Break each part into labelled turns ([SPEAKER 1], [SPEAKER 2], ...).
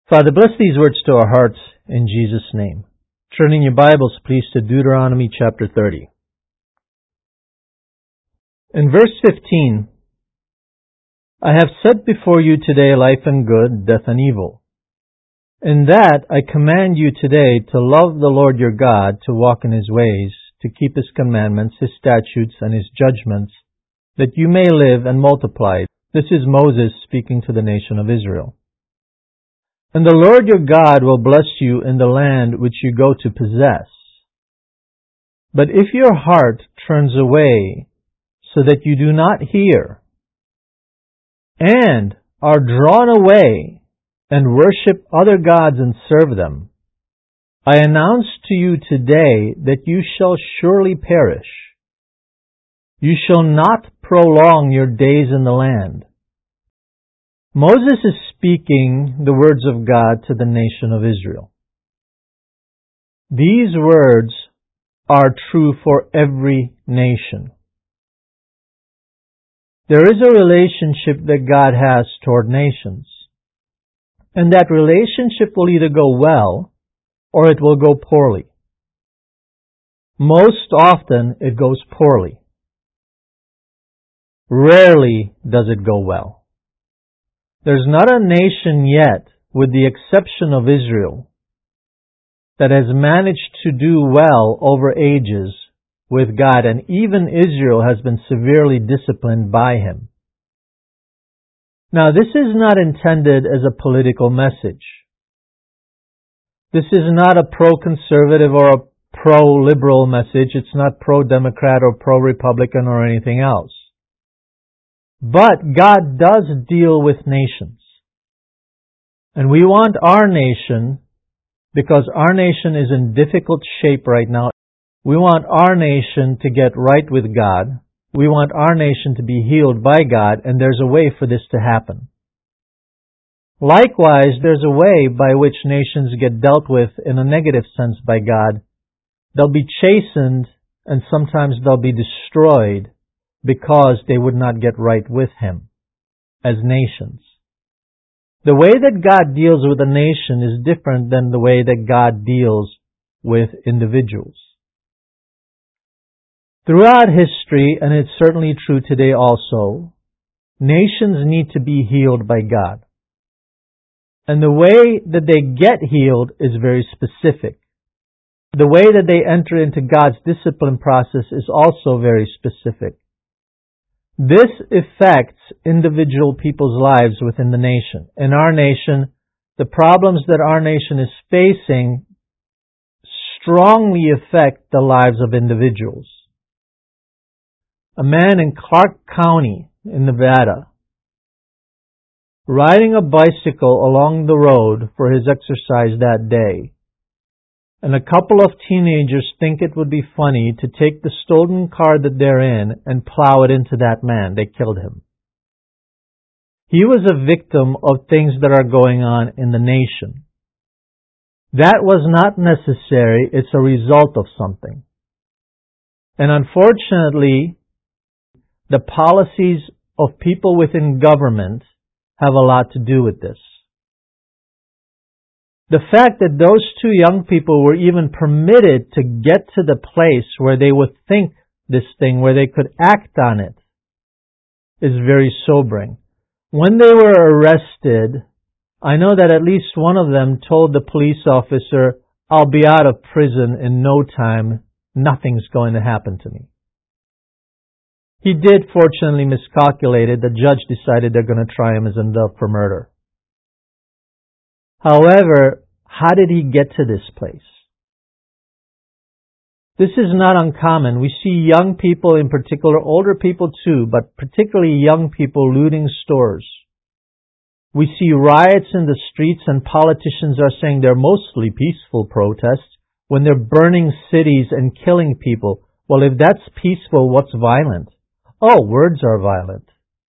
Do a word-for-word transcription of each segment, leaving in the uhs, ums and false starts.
[SPEAKER 1] Father, bless these words to our hearts in Jesus' name. Turning your Bibles, please, to Deuteronomy chapter thirty. In verse fifteen, I have set before you today life and good, death and evil. In that I command you today to love the Lord your God, to walk in His ways, to keep His commandments, His statutes, and His judgments, that you may live and multiply. This is Moses speaking to the nation of Israel. And the Lord your God will bless you in the land which you go to possess. But if your heart turns away so that you do not hear, and are drawn away and worship other gods and serve them, I announce to you today that you shall surely perish. You shall not prolong your days in the land. Moses is speaking the words of God to the nation of Israel. These words are true for every nation. There is a relationship that God has toward nations, and that relationship will either go well or it will go poorly. Most often it goes poorly. Rarely does it go well. There's not a nation yet, with the exception of Israel, that has managed to do well over ages with God, and even Israel has been severely disciplined by Him. Now, this is not intended as a political message. This is not a pro-conservative or a pro-liberal message. It's not pro-Democrat or pro-Republican or anything else. But God does deal with nations. And we want our nation, because our nation is in difficult shape right now, we want our nation to get right with God. We want our nation to be healed by God, and there's a way for this to happen. Likewise, there's a way by which nations get dealt with in a negative sense by God. They'll be chastened, and sometimes they'll be destroyed, because they would not get right with Him as nations. The way that God deals with a nation is different than the way that God deals with individuals. Throughout history, and it's certainly true today also, nations need to be healed by God. And the way that they get healed is very specific. The way that they enter into God's discipline process is also very specific. This affects individual people's lives within the nation. In our nation, the problems that our nation is facing strongly affect the lives of individuals. A man in Clark County in Nevada, riding a bicycle along the road for his exercise that day, and a couple of teenagers think it would be funny to take the stolen car that they're in and plow it into that man. They killed him. He was a victim of things that are going on in the nation. That was not necessary. It's a result of something. And unfortunately, the policies of people within government have a lot to do with this. The fact that those two young people were even permitted to get to the place where they would think this thing, where they could act on it, is very sobering. When they were arrested, I know that at least one of them told the police officer, "I'll be out of prison in no time. Nothing's going to happen to me." He did fortunately miscalculate it. The judge decided they're going to try him as indicted for murder. However, how did he get to this place? This is not uncommon. We see young people, in particular, older people too, but particularly young people looting stores. We see riots in the streets, and politicians are saying they're mostly peaceful protests when they're burning cities and killing people. Well, if that's peaceful, what's violent? Oh, words are violent.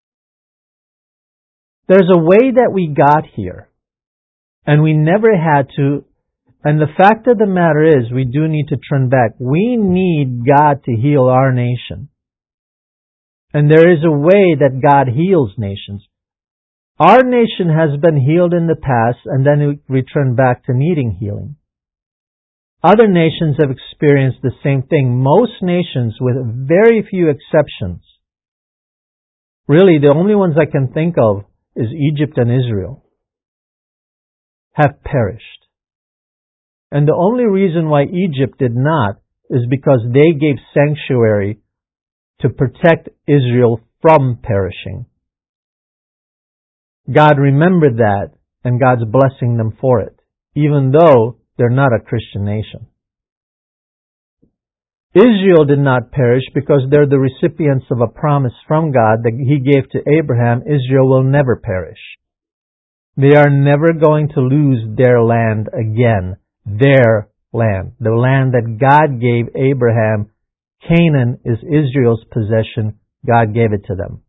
[SPEAKER 1] There's a way that we got here. And we never had to, and the fact of the matter is, we do need to turn back. We need God to heal our nation. And there is a way that God heals nations. Our nation has been healed in the past and then it returned back to needing healing. Other nations have experienced the same thing. Most nations, with very few exceptions, really the only ones I can think of is Egypt and Israel, have perished. And the only reason why Egypt did not is because they gave sanctuary to protect Israel from perishing. God remembered that, and God's blessing them for it, even though they're not a Christian nation. Israel did not perish because they're the recipients of a promise from God that He gave to Abraham. Israel will never perish. They are never going to lose their land again. Their land. The land that God gave Abraham. Canaan is Israel's possession. God gave it to them.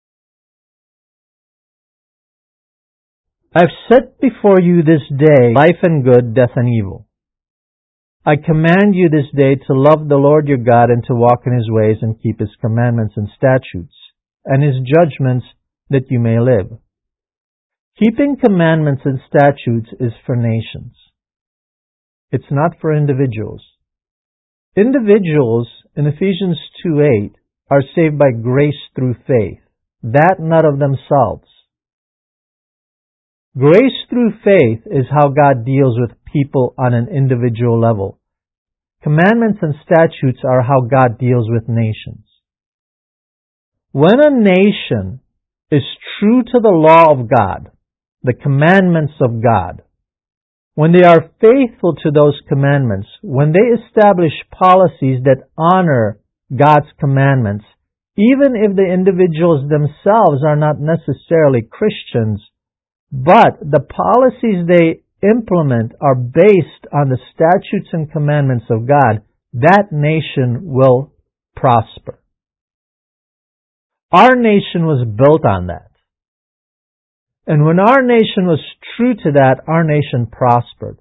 [SPEAKER 1] I've set before you this day life and good, death and evil. I command you this day to love the Lord your God and to walk in His ways and keep His commandments and statutes and His judgments that you may live. Keeping commandments and statutes is for nations. It's not for individuals. Individuals in Ephesians two eight are saved by grace through faith, that not of themselves. Grace through faith is how God deals with people on an individual level. Commandments and statutes are how God deals with nations. When a nation is true to the law of God, the commandments of God, when they are faithful to those commandments, when they establish policies that honor God's commandments, even if the individuals themselves are not necessarily Christians, but the policies they implement are based on the statutes and commandments of God, that nation will prosper. Our nation was built on that. And when our nation was true to that, our nation prospered.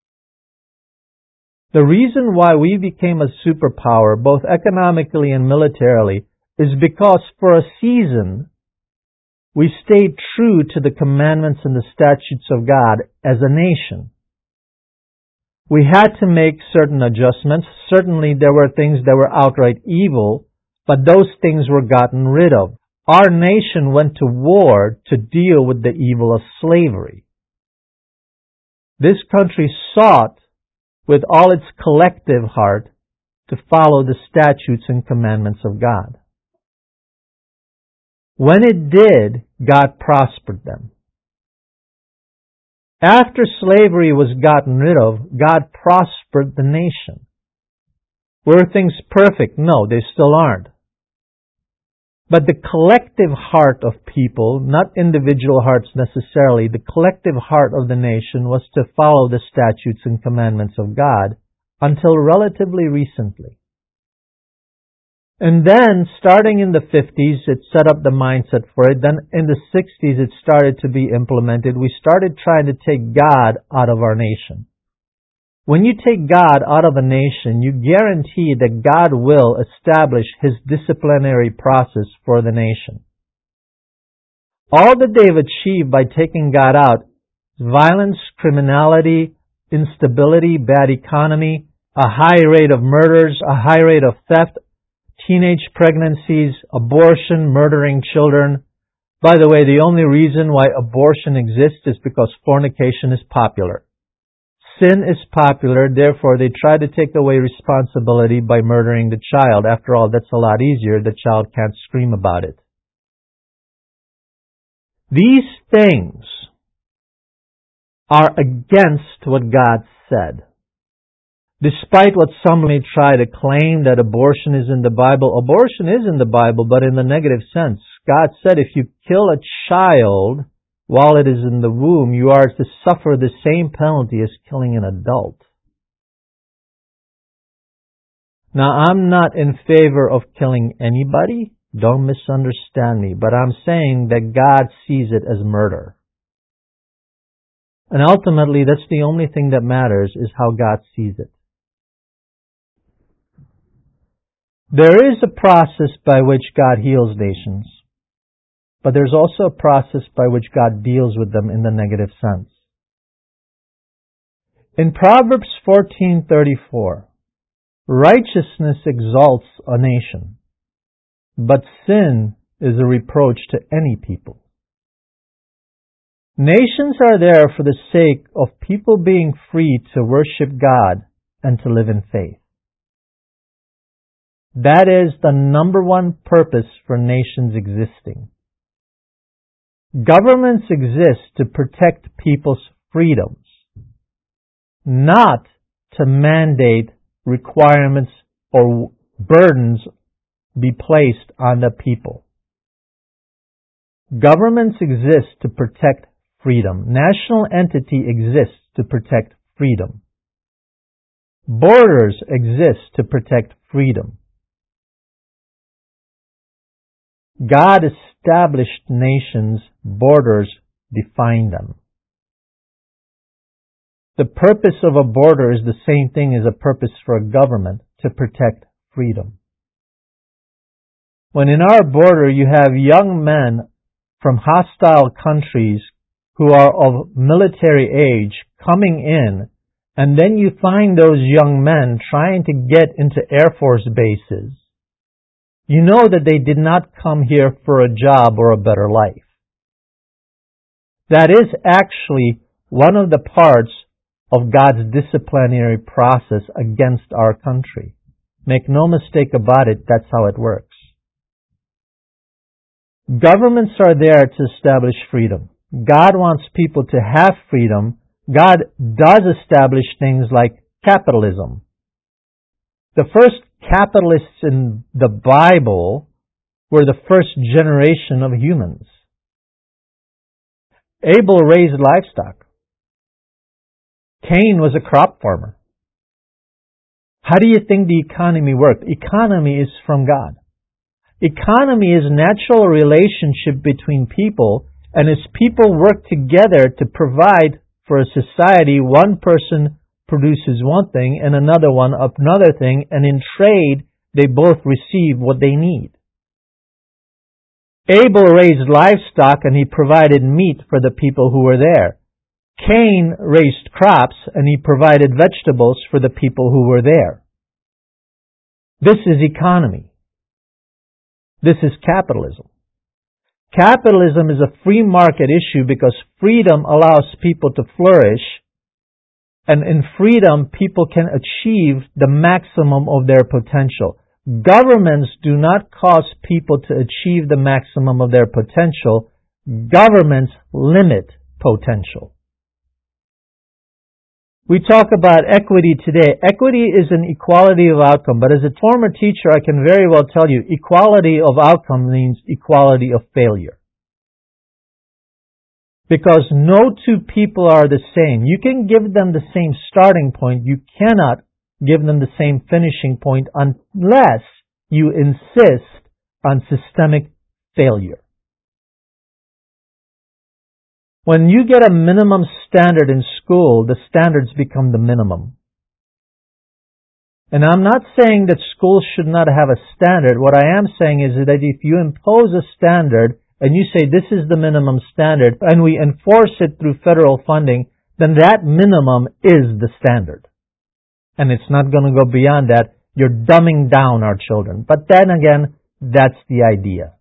[SPEAKER 1] The reason why we became a superpower, both economically and militarily, is because for a season, we stayed true to the commandments and the statutes of God as a nation. We had to make certain adjustments. Certainly there were things that were outright evil, but those things were gotten rid of. Our nation went to war to deal with the evil of slavery. This country sought, with all its collective heart, to follow the statutes and commandments of God. When it did, God prospered them. After slavery was gotten rid of, God prospered the nation. Were things perfect? No, they still aren't. But the collective heart of people, not individual hearts necessarily, the collective heart of the nation was to follow the statutes and commandments of God until relatively recently. And then, starting in the fifties, it set up the mindset for it. Then in the sixties, it started to be implemented. We started trying to take God out of our nation. When you take God out of a nation, you guarantee that God will establish His disciplinary process for the nation. All that they've achieved by taking God out is violence, criminality, instability, bad economy, a high rate of murders, a high rate of theft, teenage pregnancies, abortion, murdering children. By the way, the only reason why abortion exists is because fornication is popular. Sin is popular, therefore they try to take away responsibility by murdering the child. After all, that's a lot easier. The child can't scream about it. These things are against what God said. Despite what some may try to claim that abortion is in the Bible, abortion is in the Bible, but in the negative sense. God said if you kill a child while it is in the womb, you are to suffer the same penalty as killing an adult. Now, I'm not in favor of killing anybody. Don't misunderstand me. But I'm saying that God sees it as murder. And ultimately, that's the only thing that matters, is how God sees it. There is a process by which God heals nations. but there's also a process by which God deals with them in the negative sense. In Proverbs fourteen thirty-four, righteousness exalts a nation, but sin is a reproach to any people. Nations are there for the sake of people being free to worship God and to live in faith. That is the number one purpose for nations existing. Governments exist to protect people's freedoms, not to mandate requirements or burdens be placed on the people. Governments exist to protect freedom. National entity exists to protect freedom. Borders exist to protect freedom. God established nations, borders define them. The purpose of a border is the same thing as a purpose for a government, to protect freedom. When in our border you have young men from hostile countries who are of military age coming in, and then you find those young men trying to get into Air Force bases, you know that they did not come here for a job or a better life. That is actually one of the parts of God's disciplinary process against our country. Make no mistake about it, that's how it works. Governments are there to establish freedom. God wants people to have freedom. God does establish things like capitalism. The first capitalists in the Bible were the first generation of humans. Abel raised livestock. Cain was a crop farmer. How do you think the economy worked? Economy is from God. Economy is natural relationship between people, and as people work together to provide for a society, one person produces one thing and another one another thing, and in trade they both receive what they need. Abel raised livestock and he provided meat for the people who were there. Cain raised crops and he provided vegetables for the people who were there. This is economy. This is capitalism. Capitalism is a free market issue because freedom allows people to flourish, and in freedom people can achieve the maximum of their potential. Governments do not cause people to achieve the maximum of their potential. Governments limit potential. We talk about equity today. Equity is an equality of outcome, but as a former teacher, I can very well tell you, equality of outcome means equality of failure. Because no two people are the same. You can give them the same starting point. You cannot give them the same finishing point unless you insist on systemic failure. When you get a minimum standard in school, the standards become the minimum. And I'm not saying that schools should not have a standard. What I am saying is that if you impose a standard and you say this is the minimum standard and we enforce it through federal funding, then that minimum is the standard. And it's not going to go beyond that. You're dumbing down our children. But then again, that's the idea.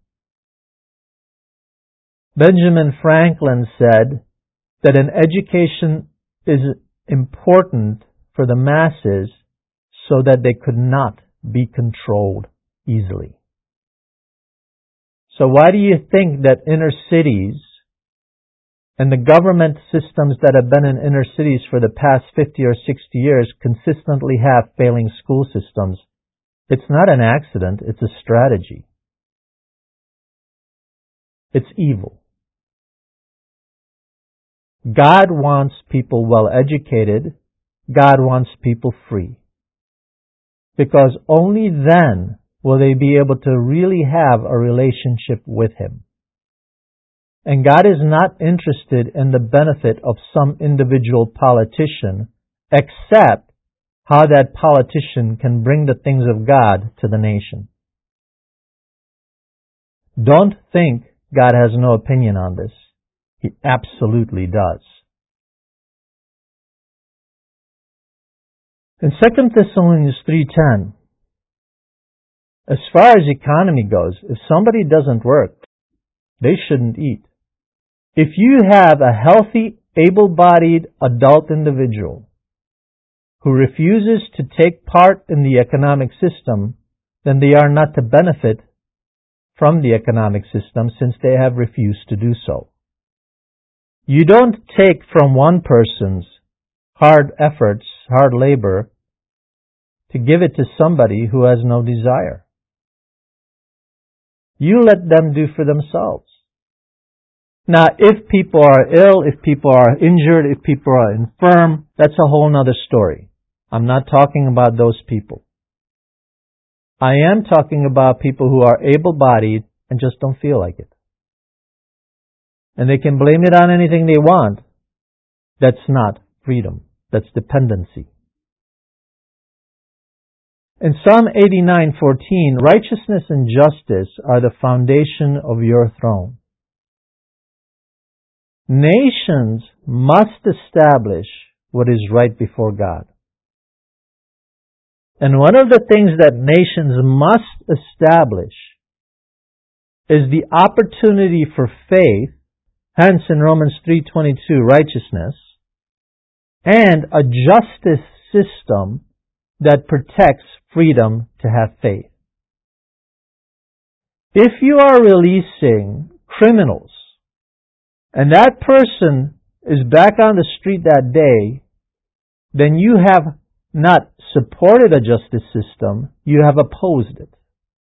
[SPEAKER 1] Benjamin Franklin said that an education is important for the masses so that they could not be controlled easily. So why do you think that inner cities and the government systems that have been in inner cities for the past fifty or sixty years consistently have failing school systems? It's not an accident, it's a strategy. It's evil. God wants people well educated. God wants people free. Because only then will they be able to really have a relationship with Him. And God is not interested in the benefit of some individual politician, except how that politician can bring the things of God to the nation. Don't think God has no opinion on this. He absolutely does. In Second Thessalonians three ten, as far as economy goes, if somebody doesn't work, they shouldn't eat. If you have a healthy, able-bodied adult individual who refuses to take part in the economic system, then they are not to benefit from the economic system since they have refused to do so. You don't take from one person's hard efforts, hard labor, to give it to somebody who has no desire. You let them do for themselves. Now, if people are ill, if people are injured, if people are infirm, that's a whole other story. I'm not talking about those people. I am talking about people who are able-bodied and just don't feel like it. And they can blame it on anything they want. That's not freedom. That's dependency. In Psalm eighty-nine fourteen, righteousness and justice are the foundation of your throne. Nations must establish what is right before God. And one of the things that nations must establish is the opportunity for faith, hence in Romans three twenty-two, righteousness, and a justice system that protects freedom to have faith. If you are releasing criminals, and that person is back on the street that day, then you have not supported a justice system, you have opposed it.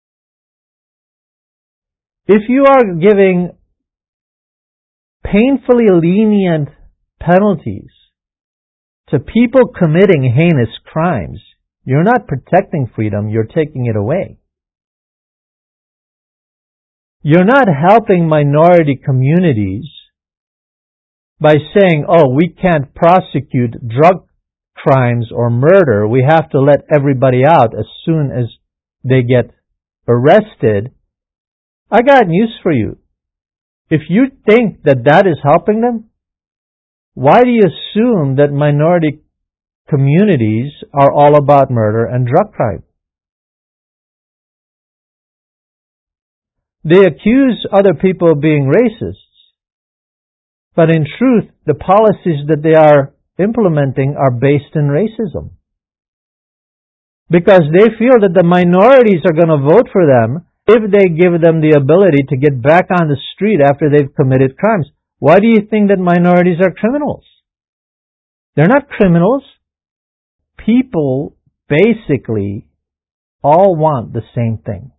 [SPEAKER 1] If you are giving painfully lenient penalties to people committing heinous crimes, you're not protecting freedom, you're taking it away. You're not helping minority communities by saying, oh, we can't prosecute drug crimes or murder, we have to let everybody out as soon as they get arrested. I got news for you. If you think that that is helping them, why do you assume that minority communities are all about murder and drug crime? They accuse other people of being racists, but in truth, the policies that they are implementing are based in racism. Because they feel that the minorities are going to vote for them if they give them the ability to get back on the street after they've committed crimes. Why do you think that minorities are criminals? They're not criminals. People basically all want the same thing.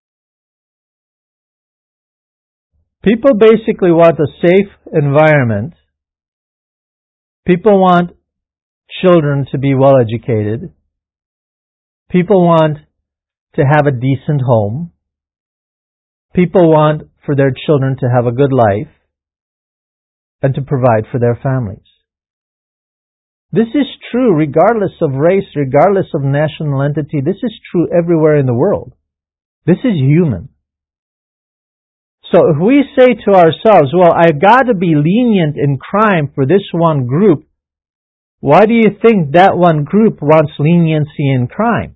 [SPEAKER 1] People basically want a safe environment. People want children to be well educated. People want to have a decent home. People want for their children to have a good life and to provide for their families. This is true regardless of race, regardless of national entity. This is true everywhere in the world. This is human. So if we say to ourselves, well, I've got to be lenient in crime for this one group, why do you think that one group wants leniency in crime?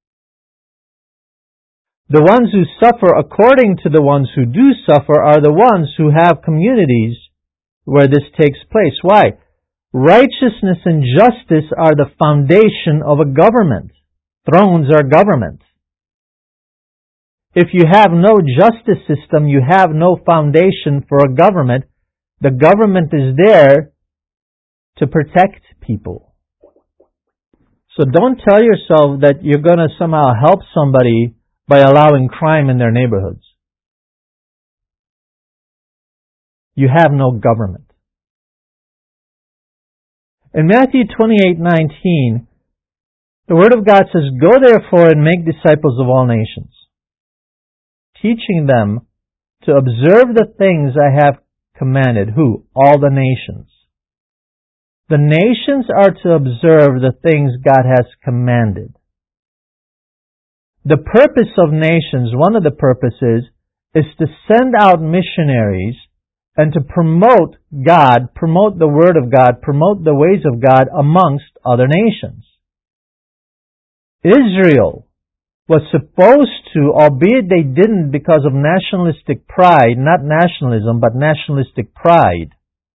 [SPEAKER 1] The ones who suffer according to the ones who do suffer are the ones who have communities where this takes place. Why? Righteousness and justice are the foundation of a government. Thrones are government. If you have no justice system, you have no foundation for a government. The government is there to protect people. So don't tell yourself that you're going to somehow help somebody by allowing crime in their neighborhoods. You have no government. In Matthew twenty-eight nineteen, the Word of God says, "Go therefore and make disciples of all nations, teaching them to observe the things I have commanded." Who? All the nations. The nations are to observe the things God has commanded. The purpose of nations, one of the purposes, is to send out missionaries and to promote God, promote the Word of God, promote the ways of God amongst other nations. Israel was supposed to, albeit they didn't because of nationalistic pride, not nationalism, but nationalistic pride.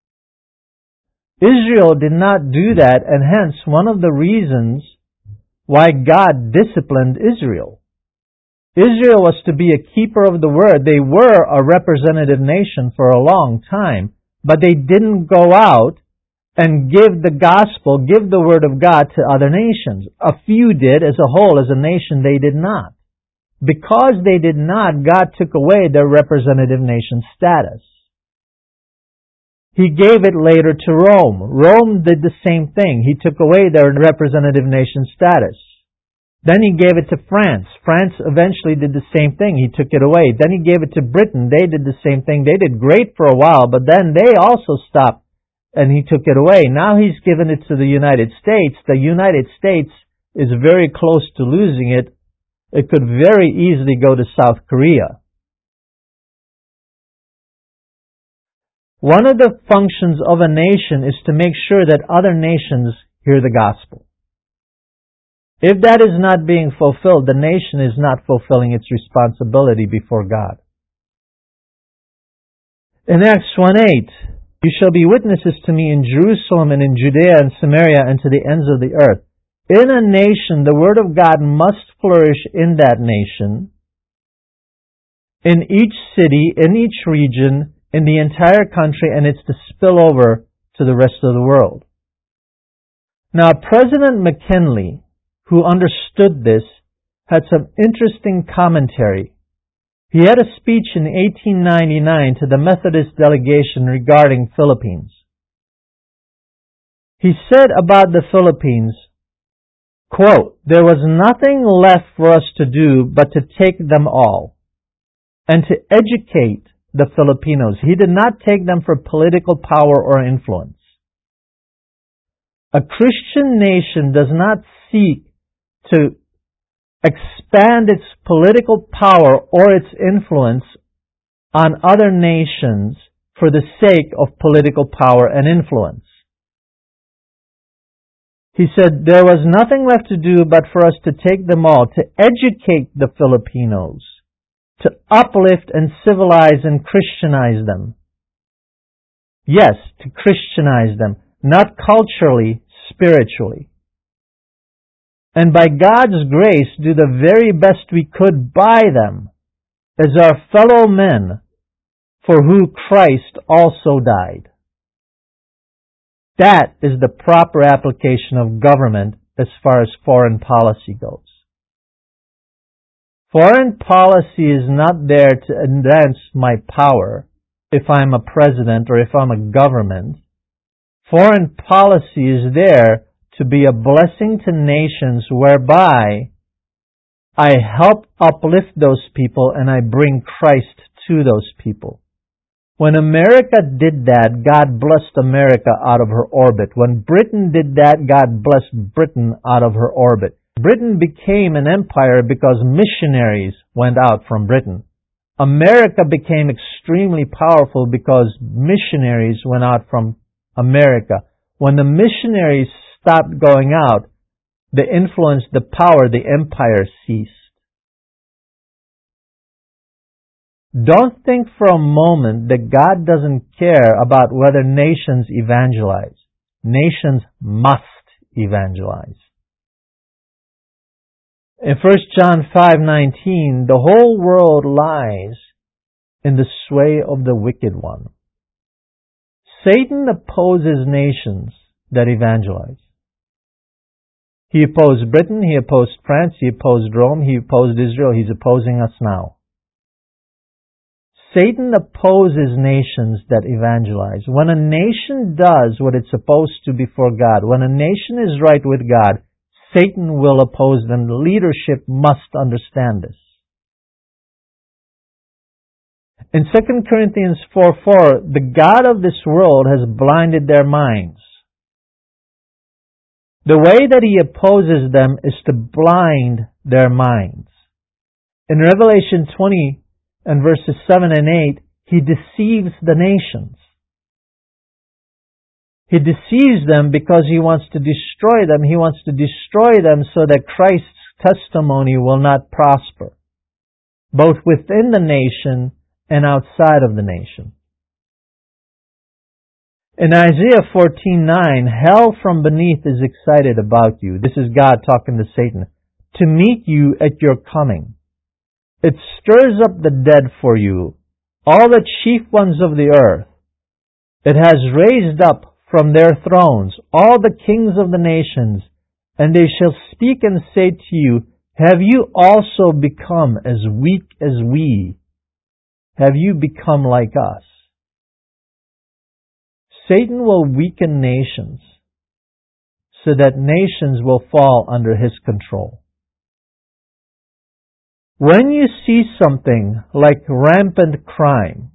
[SPEAKER 1] Israel did not do that, and hence one of the reasons why God disciplined Israel. Israel was to be a keeper of the Word. They were a representative nation for a long time, but they didn't go out and give the gospel, give the Word of God to other nations. A few did. As a whole, as a nation, they did not. Because they did not, God took away their representative nation status. He gave it later to Rome. Rome did the same thing. He took away their representative nation status. Then he gave it to France. France eventually did the same thing. He took it away. Then he gave it to Britain. They did the same thing. They did great for a while, but then they also stopped and he took it away. Now he's given it to the United States. The United States is very close to losing it. It could very easily go to South Korea. One of the functions of a nation is to make sure that other nations hear the gospel. If that is not being fulfilled, the nation is not fulfilling its responsibility before God. In Acts one eight, you shall be witnesses to me in Jerusalem and in Judea and Samaria and to the ends of the earth. In a nation, the Word of God must flourish in that nation, in each city, in each region, in the entire country, and it's to spill over to the rest of the world. Now, President McKinley, who understood this, had some interesting commentary. He had a speech in eighteen ninety-nine to the Methodist delegation regarding Philippines. He said about the Philippines, quote, "There was nothing left for us to do but to take them all and to educate the Filipinos." He did not take them for political power or influence. A Christian nation does not seek to expand its political power or its influence on other nations for the sake of political power and influence. He said, there was nothing left to do but for us to take them all, to educate the Filipinos, to uplift and civilize and Christianize them. Yes, to Christianize them, not culturally, spiritually. And by God's grace, do the very best we could by them as our fellow men for who Christ also died. That is the proper application of government as far as foreign policy goes. Foreign policy is not there to advance my power if I'm a president or if I'm a government. Foreign policy is there to be a blessing to nations whereby I help uplift those people and I bring Christ to those people. When America did that, God blessed America out of her orbit. When Britain did that, God blessed Britain out of her orbit. Britain became an empire because missionaries went out from Britain. America became extremely powerful because missionaries went out from America. When the missionaries stopped going out, the influence, the power, the empire ceased. Don't think for a moment that God doesn't care about whether nations evangelize. Nations must evangelize. In First John five nineteen, the whole world lies in the sway of the wicked one. Satan opposes nations that evangelize. He opposed Britain, he opposed France, he opposed Rome, he opposed Israel, he's opposing us now. Satan opposes nations that evangelize. When a nation does what it's supposed to before God, when a nation is right with God, Satan will oppose them. The leadership must understand this. In Second Corinthians four four, the God of this world has blinded their minds. The way that He opposes them is to blind their minds. In Revelation twenty and verses seven and eight, he deceives the nations. He deceives them because he wants to destroy them. He wants to destroy them so that Christ's testimony will not prosper, both within the nation and outside of the nation. In Isaiah fourteen nine, hell from beneath is excited about you. This is God talking to Satan. To meet you at your coming. It stirs up the dead for you, all the chief ones of the earth. It has raised up from their thrones all the kings of the nations, and they shall speak and say to you, have you also become as weak as we? Have you become like us? Satan will weaken nations so that nations will fall under his control. When you see something like rampant crime,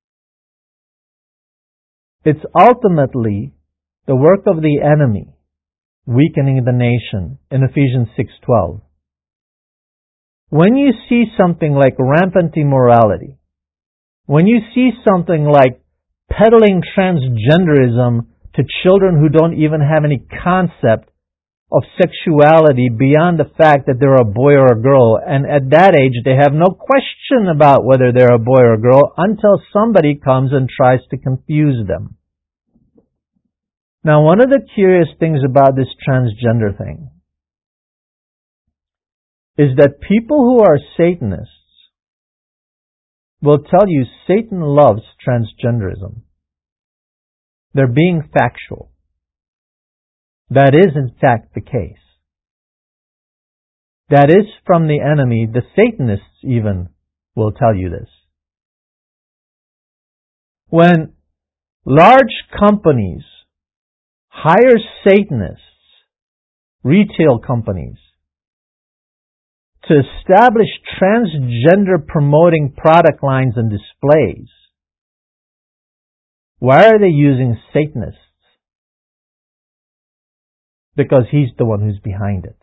[SPEAKER 1] it's ultimately the work of the enemy weakening the nation in Ephesians six twelve. When you see something like rampant immorality, when you see something like peddling transgenderism to children who don't even have any concept of sexuality beyond the fact that they're a boy or a girl, and at that age they have no question about whether they're a boy or a girl until somebody comes and tries to confuse them. Now, one of the curious things about this transgender thing is that people who are Satanists will tell you Satan loves transgenderism. They're being factual. That is, in fact, the case. That is from the enemy. The Satanists even will tell you this. When large companies hire Satanists, retail companies, to establish transgender promoting product lines and displays, why are they using Satanists? Because he's the one who's behind it.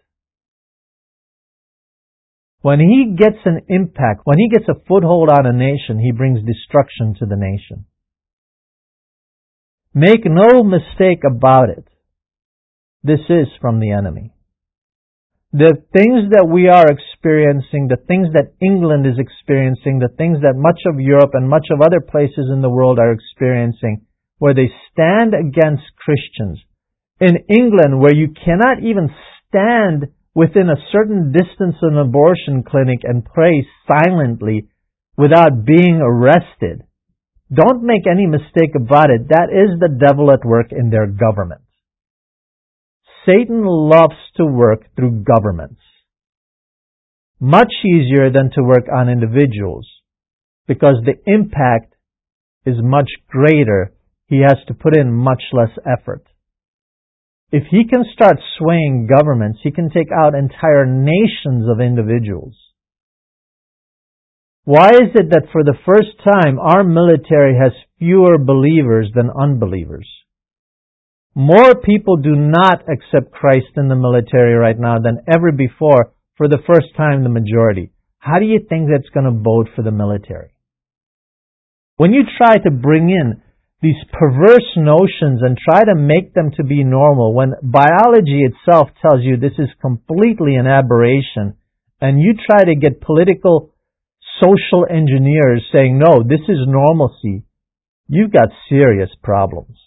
[SPEAKER 1] When he gets an impact, when he gets a foothold on a nation, he brings destruction to the nation. Make no mistake about it. This is from the enemy. The things that we are experiencing, the things that England is experiencing, the things that much of Europe and much of other places in the world are experiencing, where they stand against Christians. In England, where you cannot even stand within a certain distance of an abortion clinic and pray silently without being arrested. Don't make any mistake about it. That is the devil at work in their government. Satan loves to work through governments. Much easier than to work on individuals, because the impact is much greater. He has to put in much less effort. If he can start swaying governments, he can take out entire nations of individuals. Why is it that for the first time our military has fewer believers than unbelievers? More people do not accept Christ in the military right now than ever before, for the first time the majority. How do you think that's going to bode for the military? When you try to bring in these perverse notions and try to make them to be normal, when biology itself tells you this is completely an aberration, and you try to get political social engineers saying, no, this is normalcy, you've got serious problems.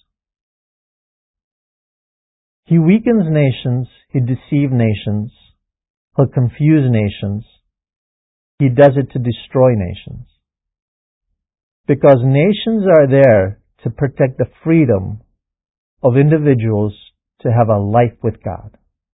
[SPEAKER 1] He weakens nations, he deceives nations, he'll confuse nations, he does it to destroy nations. Because nations are there to protect the freedom of individuals to have a life with God.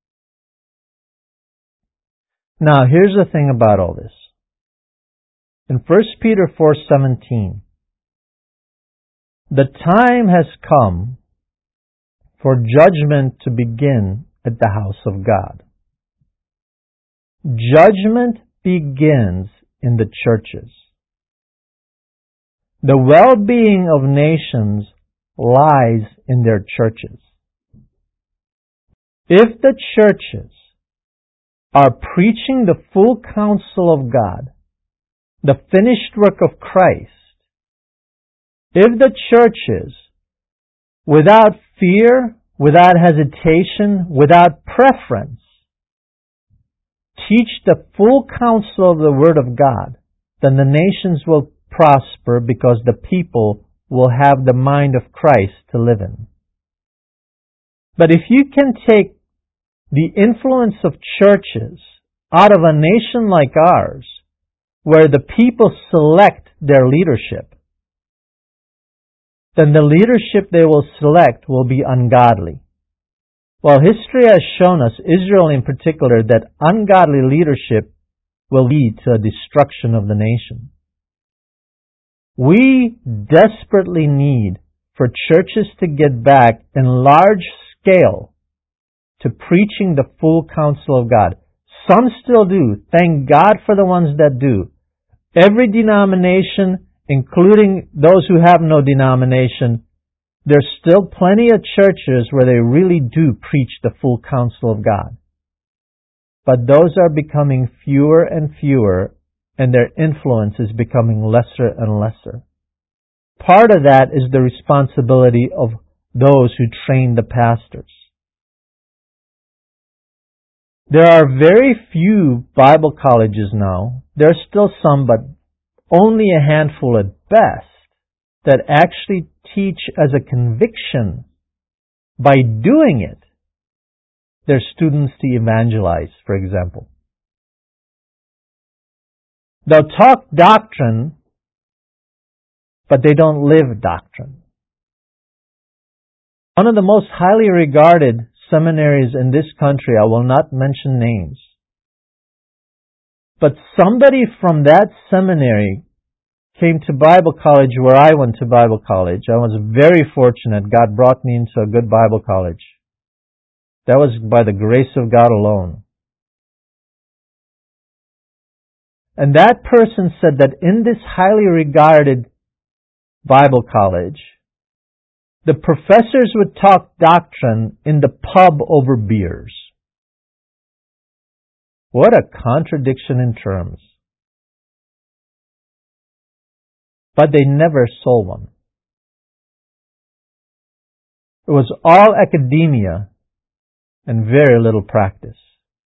[SPEAKER 1] Now, here's the thing about all this. In First Peter four seventeen, the time has come for judgment to begin at the house of God. Judgment begins in the churches. The well-being of nations lies in their churches. If the churches are preaching the full counsel of God, the finished work of Christ, if the churches, without fear, without hesitation, without preference, teach the full counsel of the Word of God, then the nations will prosper because the people will have the mind of Christ to live in. But if you can take the influence of churches out of a nation like ours, where the people select their leadership, then the leadership they will select will be ungodly. Well, history has shown us, Israel in particular, that ungodly leadership will lead to a destruction of the nation. We desperately need for churches to get back in large scale to preaching the full counsel of God. Some still do. Thank God for the ones that do. Every denomination, including those who have no denomination, there's still plenty of churches where they really do preach the full counsel of God. But those are becoming fewer and fewer, and their influence is becoming lesser and lesser. Part of that is the responsibility of those who train the pastors. There are very few Bible colleges now. There are still some, but only a handful at best, that actually teach as a conviction, by doing it, their students to evangelize, for example. They'll talk doctrine, but they don't live doctrine. One of the most highly regarded seminaries in this country, I will not mention names, but somebody from that seminary came to Bible college where I went to Bible college. I was very fortunate. God brought me into a good Bible college. That was by the grace of God alone. And that person said that in this highly regarded Bible college, the professors would talk doctrine in the pub over beers. What a contradiction in terms. But they never saw one. It was all academia and very little practice.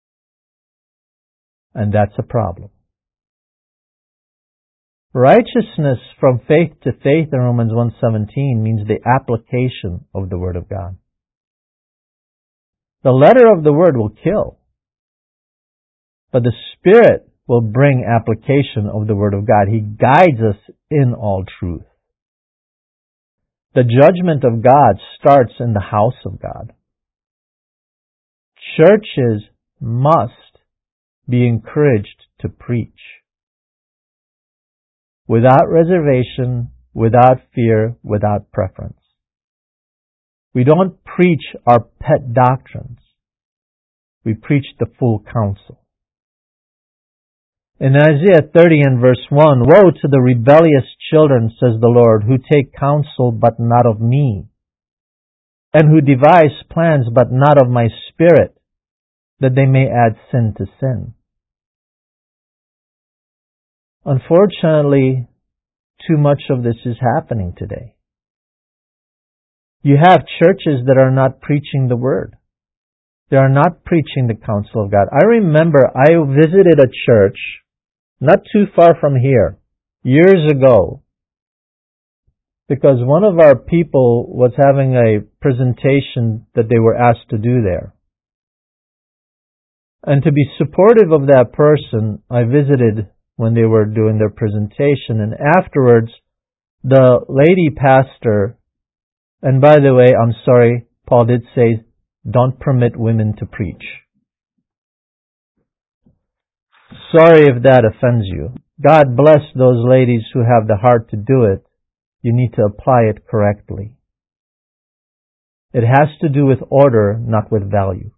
[SPEAKER 1] And that's a problem. Righteousness from faith to faith in Romans one seventeen means the application of the Word of God. The letter of the Word will kill, but the Spirit will bring application of the Word of God. He guides us in all truth. The judgment of God starts in the house of God. Churches must be encouraged to preach without reservation, without fear, without preference. We don't preach our pet doctrines. We preach the full counsel. In Isaiah thirty and verse one, "Woe to the rebellious children, says the Lord, who take counsel but not of me, and who devise plans but not of my Spirit, that they may add sin to sin." Unfortunately, too much of this is happening today. You have churches that are not preaching the Word. They are not preaching the counsel of God. I remember I visited a church not too far from here, years ago, because one of our people was having a presentation that they were asked to do there. And to be supportive of that person, I visited when they were doing their presentation, and afterwards, the lady pastor, and by the way, I'm sorry, Paul did say, don't permit women to preach. Sorry if that offends you. God bless those ladies who have the heart to do it. You need to apply it correctly. It has to do with order, not with value.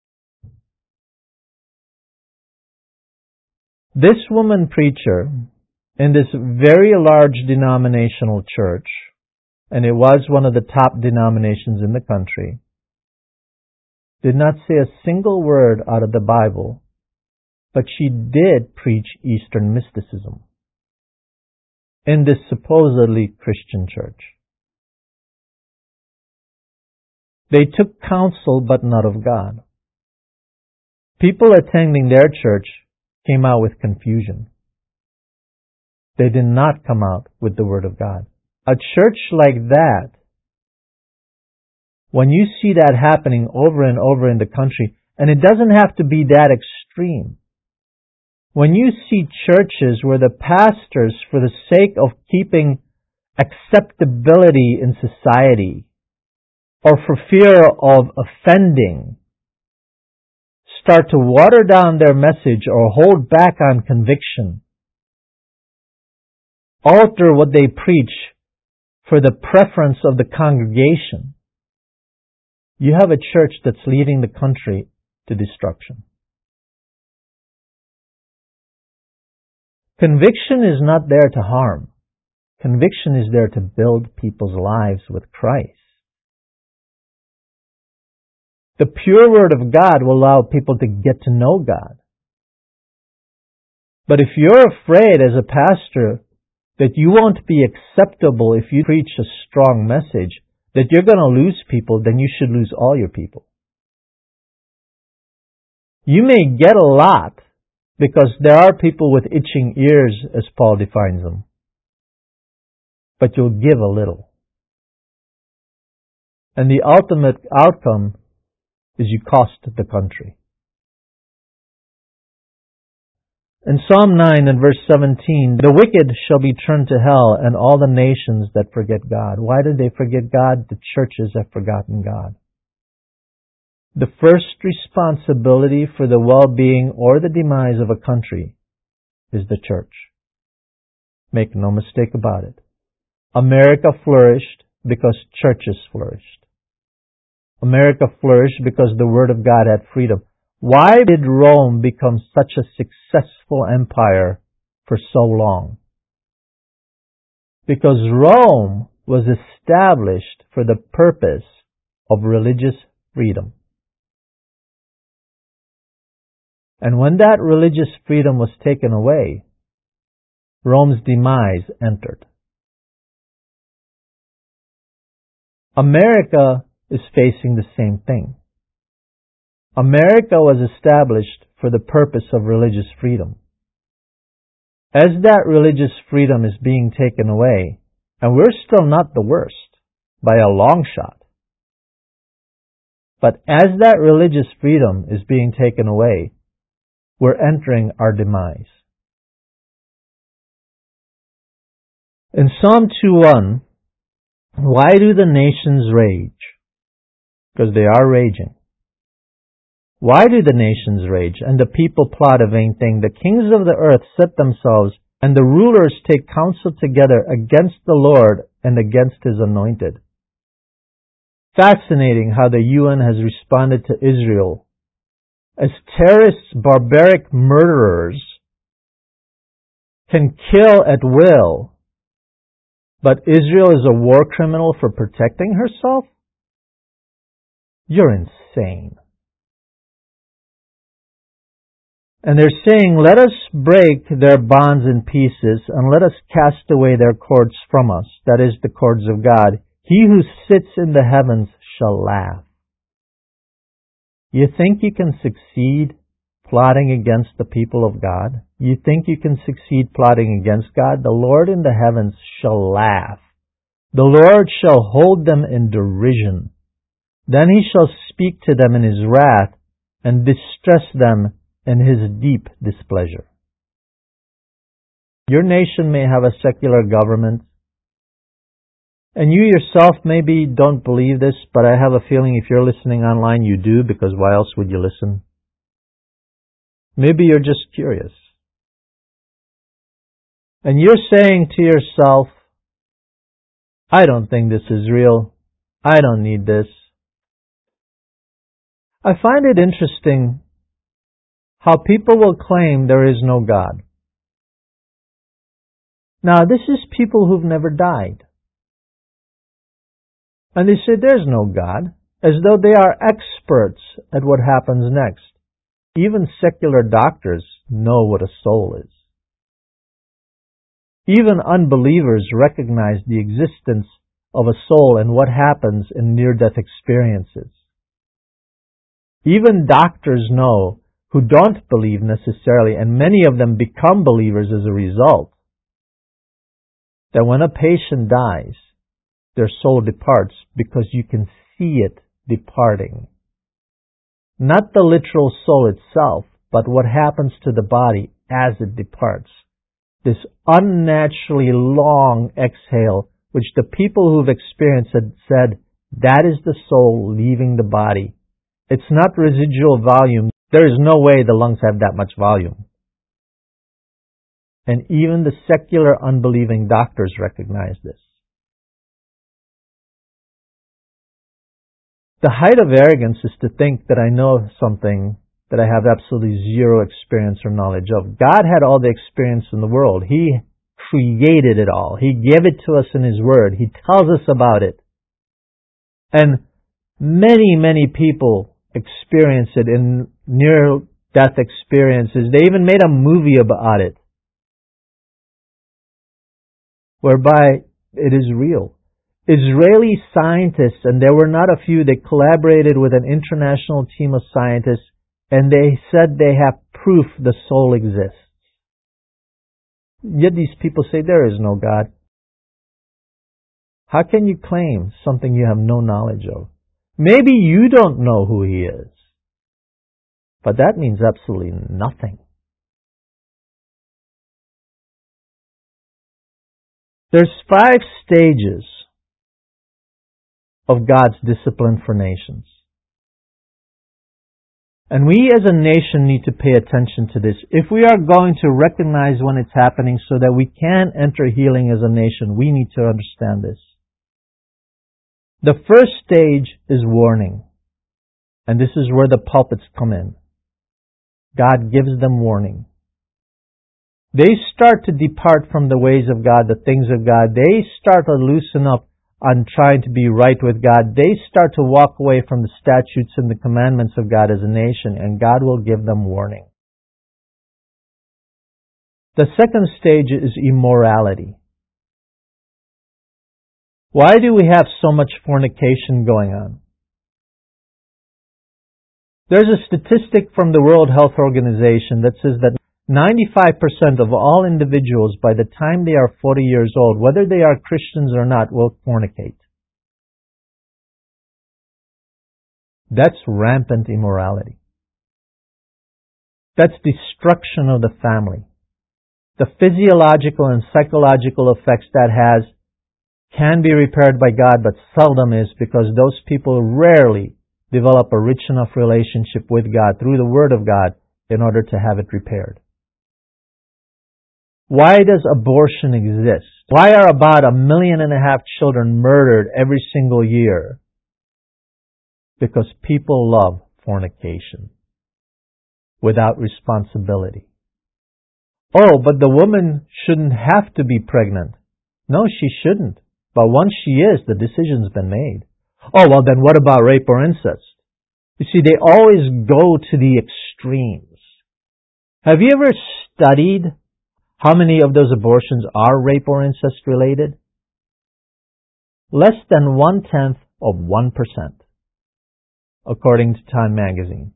[SPEAKER 1] This woman preacher in this very large denominational church, and it was one of the top denominations in the country, did not say a single word out of the Bible, but she did preach Eastern mysticism. in this supposedly Christian church. They took counsel, but not of God. People attending their church came out with confusion. They did not come out with the Word of God. A church like that, when you see that happening over and over in the country, and it doesn't have to be that extreme. When you see churches where the pastors, for the sake of keeping acceptability in society, or for fear of offending, start to water down their message or hold back on conviction, alter what they preach for the preference of the congregation, you have a church that's leading the country to destruction. Conviction is not there to harm. Conviction is there to build people's lives with Christ. The pure Word of God will allow people to get to know God. But if you're afraid as a pastor that you won't be acceptable if you preach a strong message, that you're going to lose people, then you should lose all your people. You may get a lot because there are people with itching ears, as Paul defines them. But you'll give a little. And the ultimate outcome is you cost the country. In Psalm nine and verse seventeen, the wicked shall be turned to hell, and all the nations that forget God. Why did they forget God? The churches have forgotten God. The first responsibility for the well-being or the demise of a country is the church. Make no mistake about it. America flourished because churches flourished. America flourished because the Word of God had freedom. Why did Rome become such a successful empire for so long? Because Rome was established for the purpose of religious freedom. And when that religious freedom was taken away, Rome's demise entered. America is facing the same thing. America was established for the purpose of religious freedom. As that religious freedom is being taken away, and we're still not the worst, by a long shot, but as that religious freedom is being taken away, we're entering our demise. In Psalm two one, why do the nations rage? Because they are raging. Why do the nations rage, and the people plot a vain thing? The kings of the earth set themselves, and the rulers take counsel together against the Lord and against His anointed. Fascinating how the U N has responded to Israel as terrorists, barbaric murderers can kill at will, but Israel is a war criminal for protecting herself? You're insane. And they're saying, let us break their bonds in pieces and let us cast away their cords from us. That is, the cords of God. He who sits in the heavens shall laugh. You think you can succeed plotting against the people of God? You think you can succeed plotting against God? The Lord in the heavens shall laugh. The Lord shall hold them in derision. Then He shall speak to them in His wrath and distress them in His deep displeasure. Your nation may have a secular government, and you yourself maybe don't believe this, but I have a feeling if you're listening online, you do, because why else would you listen? Maybe you're just curious. And you're saying to yourself, I don't think this is real. I don't need this. I find it interesting how people will claim there is no God. Now, this is people who've never died. And they say there's no God, as though they are experts at what happens next. Even secular doctors know what a soul is. Even unbelievers recognize the existence of a soul and what happens in near-death experiences. Even doctors know, who don't believe necessarily, and many of them become believers as a result, that when a patient dies, their soul departs because you can see it departing. Not the literal soul itself, but what happens to the body as it departs. This unnaturally long exhale, which the people who've experienced it said, that is the soul leaving the body. It's not residual volume. There is no way the lungs have that much volume. And even the secular unbelieving doctors recognize this. The height of arrogance is to think that I know something that I have absolutely zero experience or knowledge of. God had all the experience in the world. He created it all. He gave it to us in His Word. He tells us about it. And many, many people experience it in near-death experiences. They even made a movie about it, whereby it is real. Israeli scientists, and there were not a few, they collaborated with an international team of scientists, and they said they have proof the soul exists. Yet these people say there is no God. How can you claim something you have no knowledge of? Maybe you don't know who He is, but that means absolutely nothing. There's five stages of God's discipline for nations. And we as a nation need to pay attention to this. If we are going to recognize when it's happening so that we can enter healing as a nation, we need to understand this. The first stage is warning. And this is where the pulpits come in. God gives them warning. They start to depart from the ways of God, the things of God. They start to loosen up on trying to be right with God. They start to walk away from the statutes and the commandments of God as a nation, and God will give them warning. The second stage is immorality. Why do we have so much fornication going on? There's a statistic from the World Health Organization that says that ninety-five percent of all individuals by the time they are forty years old, whether they are Christians or not, will fornicate. That's rampant immorality. That's destruction of the family. The physiological and psychological effects that has can be repaired by God, but seldom is, because those people rarely develop a rich enough relationship with God through the Word of God in order to have it repaired. Why does abortion exist? Why are about a million and a half children murdered every single year? Because people love fornication without responsibility. Oh, but the woman shouldn't have to be pregnant. No, she shouldn't. But once she is, the decision's been made. Oh, well then what about rape or incest? You see, they always go to the extremes. Have you ever studied how many of those abortions are rape or incest related? Less than one-tenth of one percent, according to Time magazine.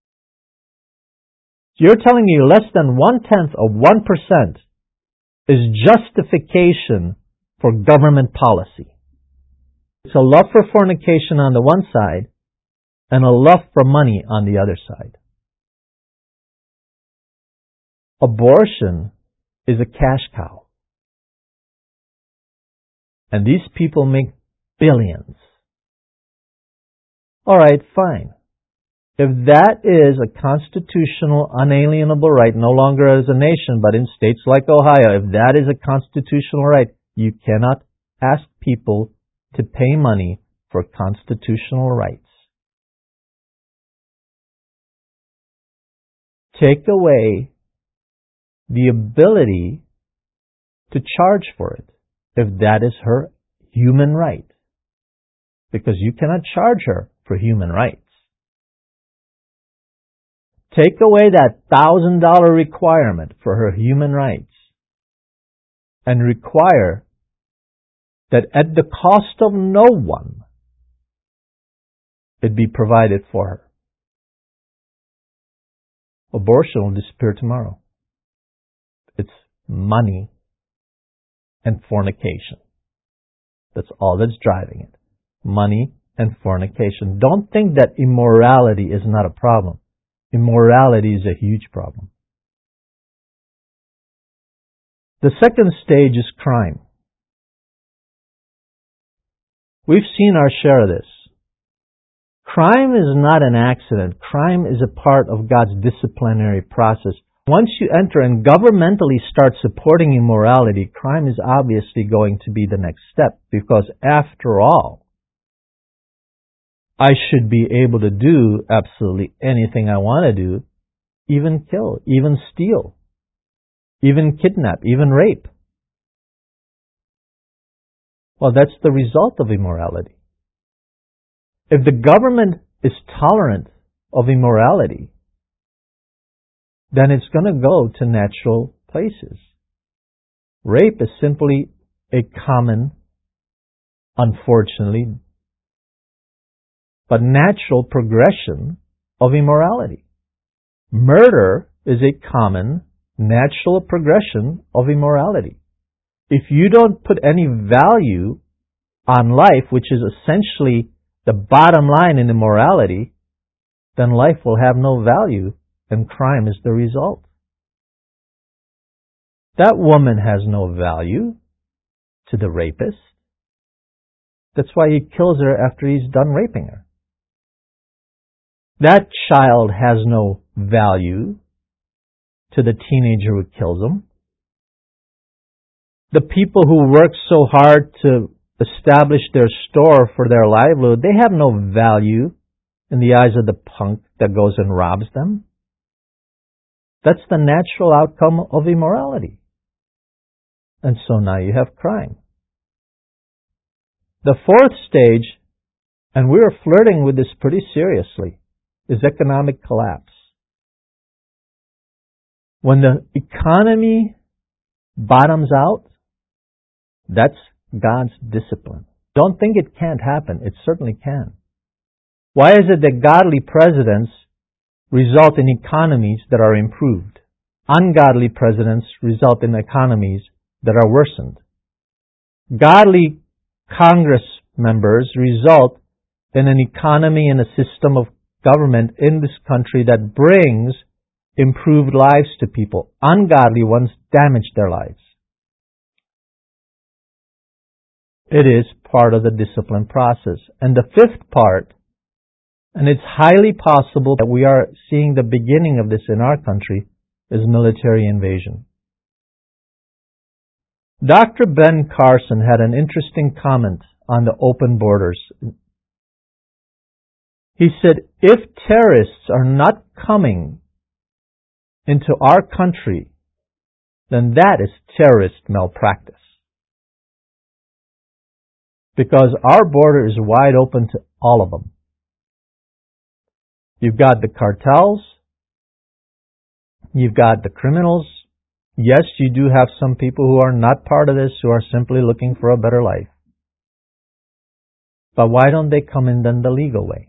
[SPEAKER 1] You're telling me less than one-tenth of one percent is justification for government policy. It's a love for fornication on the one side and a love for money on the other side. Abortion is a cash cow. And these people make billions. All right, fine. If that is a constitutional, unalienable right, no longer as a nation, but in states like Ohio, if that is a constitutional right, you cannot ask people to pay money for constitutional rights. Take away the ability to charge for it, if that is her human right. Because you cannot charge her for human rights. Take away that one thousand dollars requirement for her human rights. and require that at the cost of no one, it be provided for her. Abortion will disappear tomorrow. It's money and fornication. That's all that's driving it. Money and fornication. Don't think that immorality is not a problem. Immorality is a huge problem. The second stage is crime. We've seen our share of this. Crime is not an accident. Crime is a part of God's disciplinary process. Once you enter and governmentally start supporting immorality, crime is obviously going to be the next step, because after all, I should be able to do absolutely anything I want to do, even kill, even steal, even kidnap, even rape. Well, that's the result of immorality. If the government is tolerant of immorality, then it's going to go to natural places. Rape is simply a common, unfortunately, but natural progression of immorality. Murder is a common, natural progression of immorality. If you don't put any value on life, which is essentially the bottom line in immorality, then life will have no value, and crime is the result. That woman has no value to the rapist. That's why he kills her after he's done raping her. That child has no value to the teenager who kills him. The people who work so hard to establish their store for their livelihood, they have no value in the eyes of the punk that goes and robs them. That's the natural outcome of immorality. And so now you have crime. The fourth stage, and we're flirting with this pretty seriously, is economic collapse. When the economy bottoms out, that's God's discipline. Don't think it can't happen. It certainly can. Why is it that godly presidents result in economies that are improved? Ungodly presidents result in economies that are worsened. Godly Congress members result in an economy and a system of government in this country that brings improved lives to people. Ungodly ones damage their lives. It is part of the discipline process. And the fifth part, and it's highly possible that we are seeing the beginning of this in our country, is military invasion. Doctor Ben Carson had an interesting comment on the open borders. He said, if terrorists are not coming into our country, then that is terrorist malpractice. Because our border is wide open to all of them. You've got the cartels. You've got the criminals. Yes, you do have some people who are not part of this, who are simply looking for a better life. But why don't they come in then the legal way?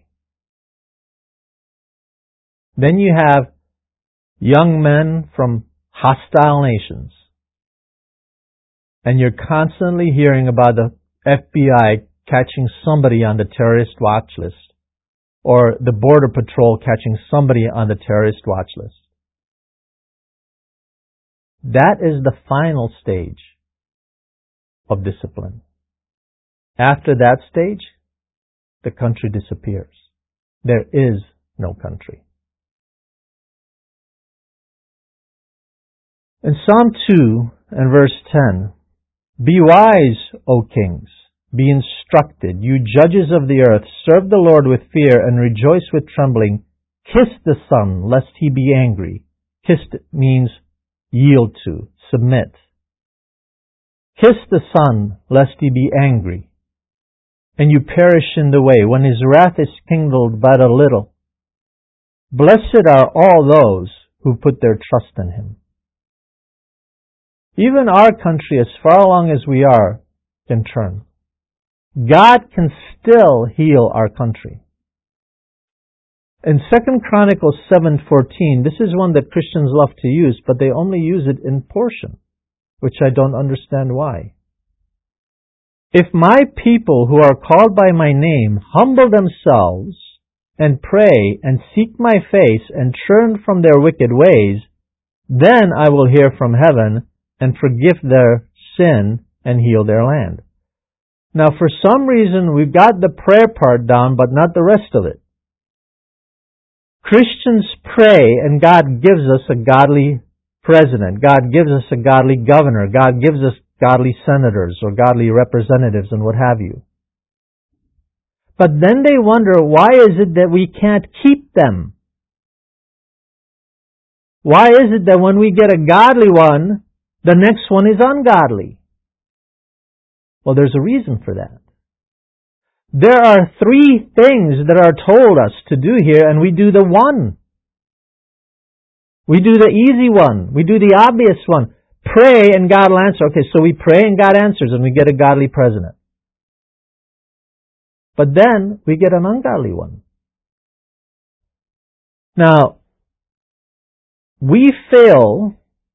[SPEAKER 1] Then you have young men from hostile nations. And you're constantly hearing about the F B I catching somebody on the terrorist watch list, or the Border Patrol catching somebody on the terrorist watch list. That is the final stage of discipline. After that stage, the country disappears. There is no country. In Psalm two and verse ten, be wise, O kings, be instructed, you judges of the earth, serve the Lord with fear and rejoice with trembling. Kiss the Son, lest he be angry. Kissed means yield to, submit. Kiss the Son, lest he be angry, and you perish in the way, when his wrath is kindled but a little. Blessed are all those who put their trust in him. Even our country, as far along as we are, can turn. God can still heal our country. In Second Chronicles seven fourteen, this is one that Christians love to use, but they only use it in portion, which I don't understand why. If my people who are called by my name humble themselves and pray and seek my face and turn from their wicked ways, then I will hear from heaven and forgive their sin and heal their land. Now, for some reason, we've got the prayer part down, but not the rest of it. Christians pray, and God gives us a godly president. God gives us a godly governor. God gives us godly senators or godly representatives and what have you. But then they wonder, why is it that we can't keep them? Why is it that when we get a godly one, the next one is ungodly? Well, there's a reason for that. There are three things that are told us to do here, and we do the one. We do the easy one. We do the obvious one. Pray and God will answer. Okay, so we pray and God answers and we get a godly president. But then we get an ungodly one. Now, we fail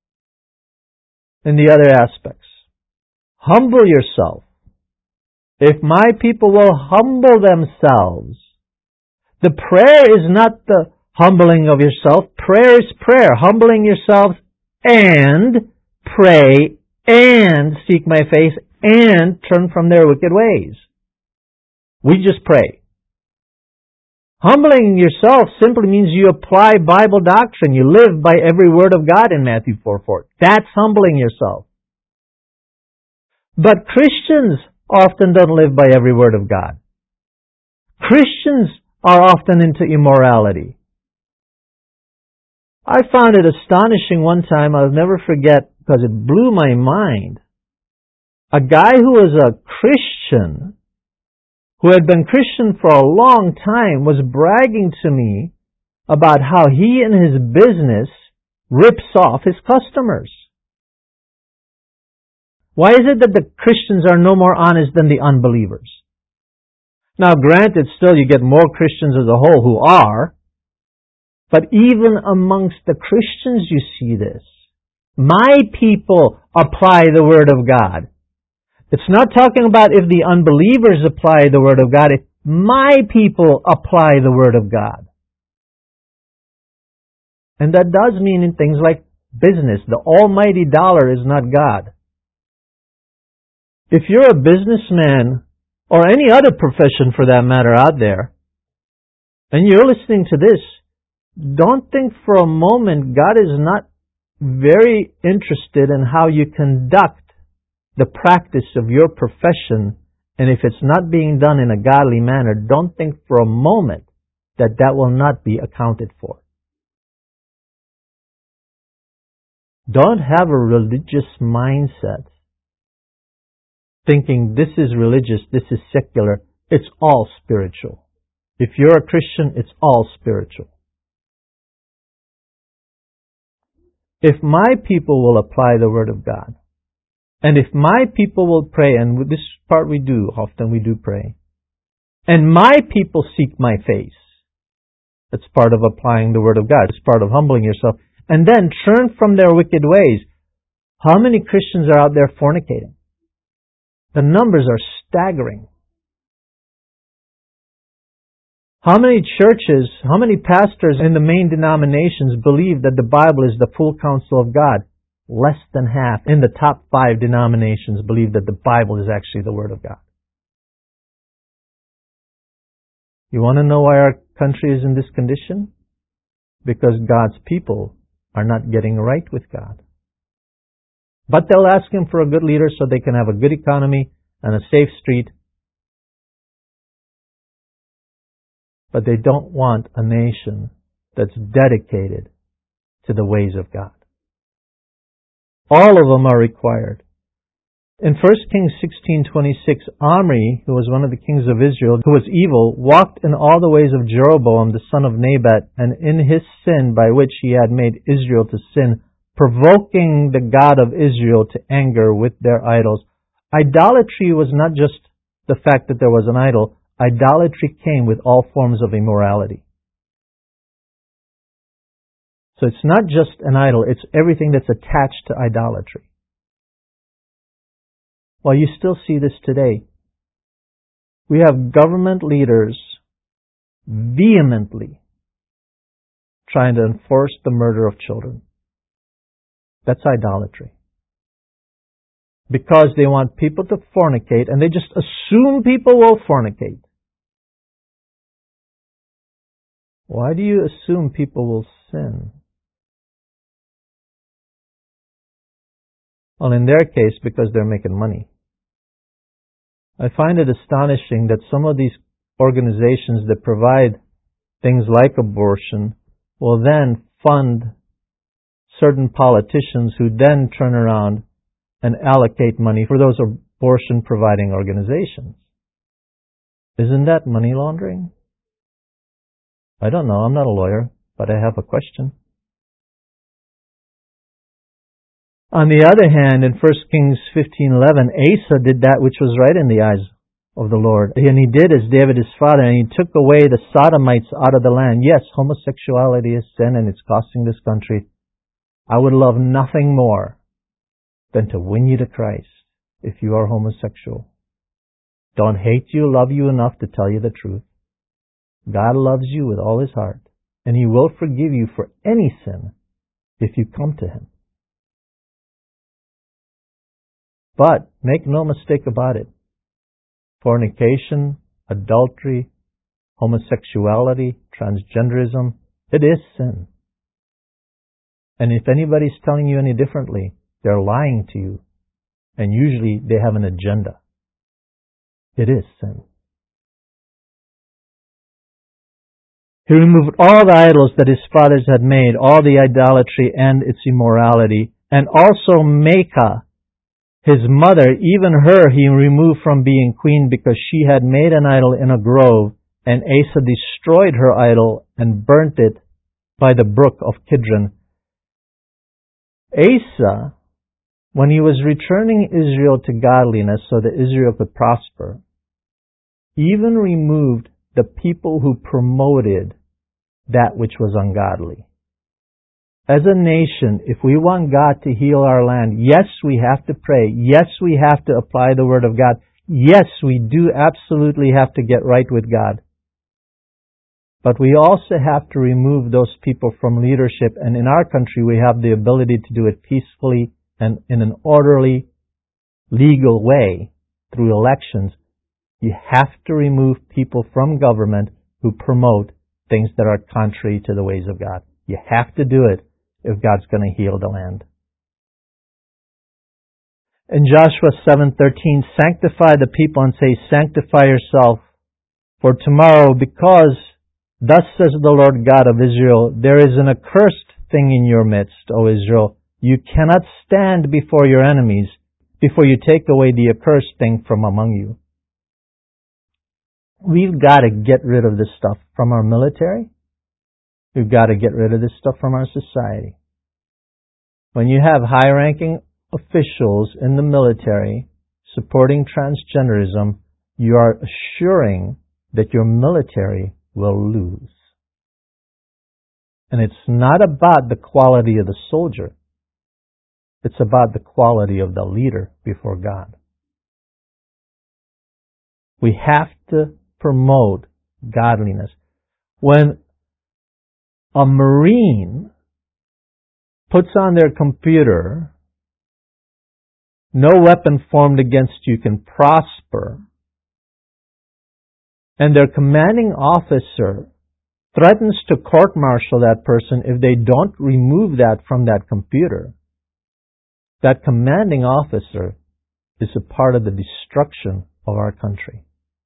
[SPEAKER 1] in the other aspects. Humble yourself. If my people will humble themselves, the prayer is not the humbling of yourself. Prayer is prayer. Humbling yourself and pray and seek my face and turn from their wicked ways. We just pray. Humbling yourself simply means you apply Bible doctrine. You live by every word of God in Matthew four four. That's humbling yourself. But Christians often don't live by every word of God. Christians are often into immorality. I found it astonishing one time, I'll never forget, because it blew my mind. A guy who was a Christian, who had been Christian for a long time, was bragging to me about how he and his business rips off his customers. Why is it that the Christians are no more honest than the unbelievers? Now, granted, still you get more Christians as a whole who are, but even amongst the Christians you see this. My people apply the Word of God. It's not talking about if the unbelievers apply the Word of God. It's my people apply the Word of God. And that does mean in things like business. The almighty dollar is not God. If you're a businessman, or any other profession for that matter out there, and you're listening to this, don't think for a moment God is not very interested in how you conduct the practice of your profession, and if it's not being done in a godly manner, don't think for a moment that that will not be accounted for. Don't have a religious mindset, thinking this is religious, this is secular. It's all spiritual. If you're a Christian, it's all spiritual. If my people will apply the Word of God, and if my people will pray, and with this part we do, often we do pray, and my people seek my face, that's part of applying the Word of God. It's part of humbling yourself. And then turn from their wicked ways. How many Christians are out there fornicating? The numbers are staggering. How many churches, how many pastors in the main denominations believe that the Bible is the full counsel of God? Less than half in the top five denominations believe that the Bible is actually the Word of God. You want to know why our country is in this condition? Because God's people are not getting right with God. But they'll ask Him for a good leader so they can have a good economy and a safe street. But they don't want a nation that's dedicated to the ways of God. All of them are required. In First Kings sixteen twenty-six, Omri, who was one of the kings of Israel, who was evil, walked in all the ways of Jeroboam, the son of Nebat, and in his sin by which he had made Israel to sin, provoking the God of Israel to anger with their idols. Idolatry was not just the fact that there was an idol. Idolatry came with all forms of immorality. So it's not just an idol, it's everything that's attached to idolatry. Well, you still see this today. We have government leaders vehemently trying to enforce the murder of children. That's idolatry. Because they want people to fornicate, and they just assume people will fornicate. Why do you assume people will sin? Well, in their case, because they're making money. I find it astonishing that some of these organizations that provide things like abortion will then fund certain politicians who then turn around and allocate money for those abortion-providing organizations. Isn't that money laundering? I don't know. I'm not a lawyer, but I have a question. On the other hand, in First Kings fifteen eleven, Asa did that which was right in the eyes of the Lord. And he did as David his father, and he took away the Sodomites out of the land. Yes, homosexuality is sin, and it's costing this country. I would love nothing more than to win you to Christ if you are homosexual. Don't hate you, love you enough to tell you the truth. God loves you with all His heart, and He will forgive you for any sin if you come to Him. But make no mistake about it. Fornication, adultery, homosexuality, transgenderism, it is sin. And if anybody's telling you any differently, they're lying to you. And usually they have an agenda. It is sin. He removed all the idols that his fathers had made, all the idolatry and its immorality, and also Maacah, his mother, even her he removed from being queen because she had made an idol in a grove, and Asa destroyed her idol and burnt it by the brook of Kidron. Asa, when he was returning Israel to godliness so that Israel could prosper, even removed the people who promoted that which was ungodly. As a nation, if we want God to heal our land, yes, we have to pray. Yes, we have to apply the Word of God. Yes, we do absolutely have to get right with God. But we also have to remove those people from leadership. And in our country, we have the ability to do it peacefully and in an orderly, legal way through elections. You have to remove people from government who promote things that are contrary to the ways of God. You have to do it if God's going to heal the land. In Joshua seven thirteen, sanctify the people and say, sanctify yourself for tomorrow, because thus says the Lord God of Israel, there is an accursed thing in your midst, O Israel. You cannot stand before your enemies before you take away the accursed thing from among you. We've got to get rid of this stuff from our military. We've got to get rid of this stuff from our society. When you have high-ranking officials in the military supporting transgenderism, you are assuring that your military will lose. And it's not about the quality of the soldier. It's about the quality of the leader before God. We have to promote godliness. When a Marine puts on their computer, no weapon formed against you can prosper, and their commanding officer threatens to court-martial that person if they don't remove that from that computer, that commanding officer is a part of the destruction of our country.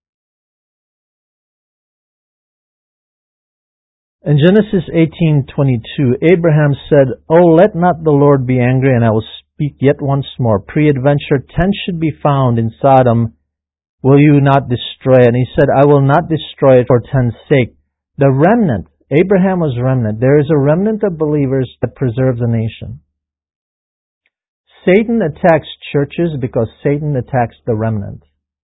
[SPEAKER 1] In Genesis eighteen twenty-two, Abraham said, "Oh, let not the Lord be angry, and I will speak yet once more. Peradventure ten should be found in Sodom. Will you not destroy it?" And he said, "I will not destroy it for ten's sake." The remnant, Abraham was remnant. There is a remnant of believers that preserves a nation. Satan attacks churches because Satan attacks the remnant.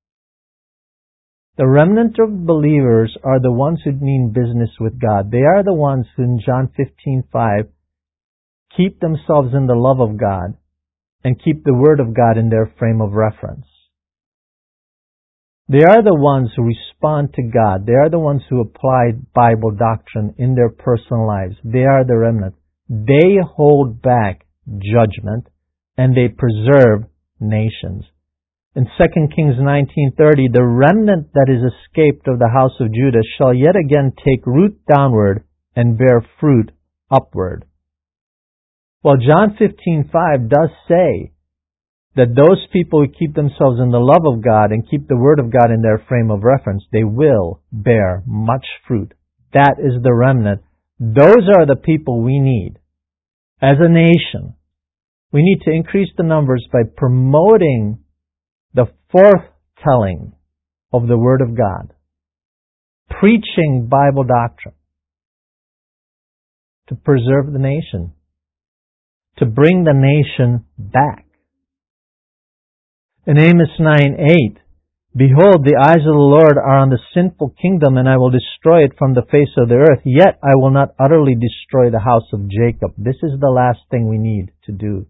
[SPEAKER 1] The remnant of believers are the ones who mean business with God. They are the ones who in John fifteen five keep themselves in the love of God and keep the Word of God in their frame of reference. They are the ones who respond to God. They are the ones who apply Bible doctrine in their personal lives. They are the remnant. They hold back judgment and they preserve nations. In Second Kings nineteen thirty, the remnant that is escaped of the house of Judah shall yet again take root downward and bear fruit upward. Well, John fifteen five does say that those people who keep themselves in the love of God and keep the Word of God in their frame of reference, they will bear much fruit. That is the remnant. Those are the people we need. As a nation, we need to increase the numbers by promoting the forthtelling of the Word of God, preaching Bible doctrine, to preserve the nation, to bring the nation back. In Amos nine eight, behold, the eyes of the Lord are on the sinful kingdom, and I will destroy it from the face of the earth, yet I will not utterly destroy the house of Jacob. This is the last thing we need to do.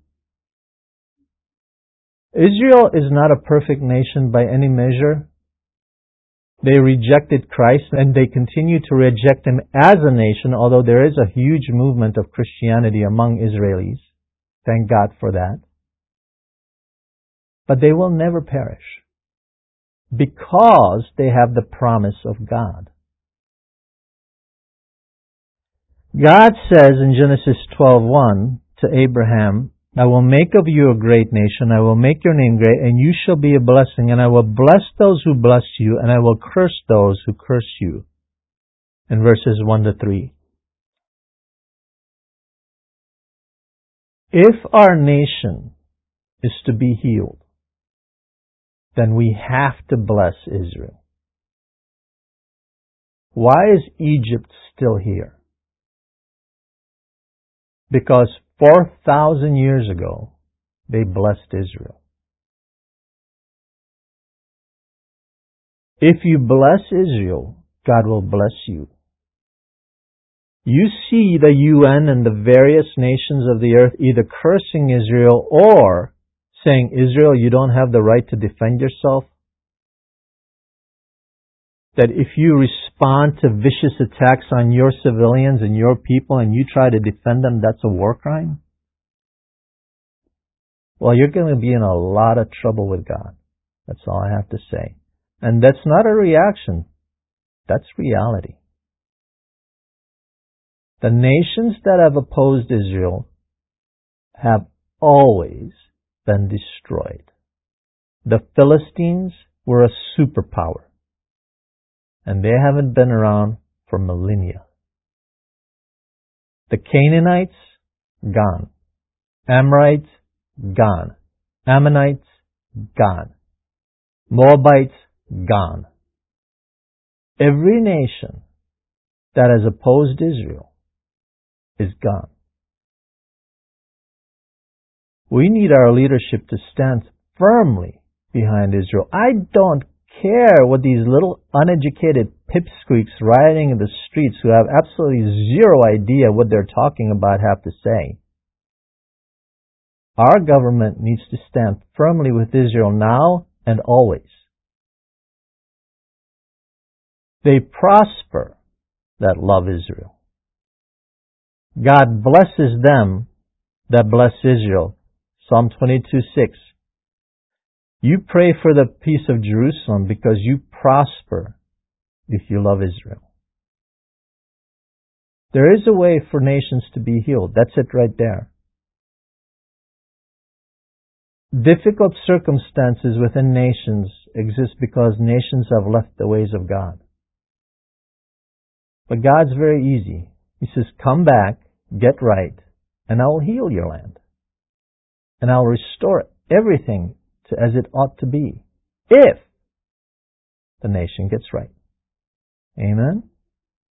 [SPEAKER 1] Israel is not a perfect nation by any measure. They rejected Christ and they continue to reject Him as a nation, although there is a huge movement of Christianity among Israelis. Thank God for that. But they will never perish because they have the promise of God. God says in Genesis twelve one to Abraham, I will make of you a great nation, I will make your name great, and you shall be a blessing, and I will bless those who bless you, and I will curse those who curse you. In verses one to three. If our nation is to be healed, then we have to bless Israel. Why is Egypt still here? Because four thousand years ago, they blessed Israel. If you bless Israel, God will bless you. You see the U N and the various nations of the earth either cursing Israel or saying, Israel, you don't have the right to defend yourself. That if you respond to vicious attacks on your civilians and your people and you try to defend them, that's a war crime. Well, you're going to be in a lot of trouble with God. That's all I have to say. And that's not a reaction. That's reality. The nations that have opposed Israel have always been destroyed. The Philistines were a superpower, and they haven't been around for millennia. The Canaanites, gone. Amorites, gone. Ammonites, gone. Moabites, gone. Every nation that has opposed Israel is gone. We need our leadership to stand firmly behind Israel. I don't care what these little uneducated pipsqueaks rioting in the streets who have absolutely zero idea what they're talking about have to say. Our government needs to stand firmly with Israel now and always. They prosper that love Israel. God blesses them that bless Israel. Psalm twenty-two six. You pray for the peace of Jerusalem because you prosper if you love Israel. There is a way for nations to be healed. That's it right there. Difficult circumstances within nations exist because nations have left the ways of God. But God's very easy. He says, come back, get right, and I will heal your land. And I'll restore everything to as it ought to be, if the nation gets right. Amen?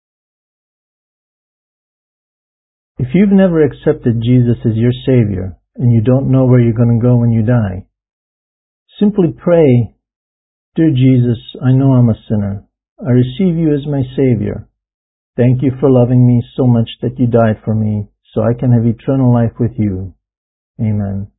[SPEAKER 1] If you've never accepted Jesus as your Savior, and you don't know where you're going to go when you die. Simply pray, "Dear Jesus, I know I'm a sinner. I receive you as my Savior. Thank you for loving me so much that you died for me so I can have eternal life with you. Amen."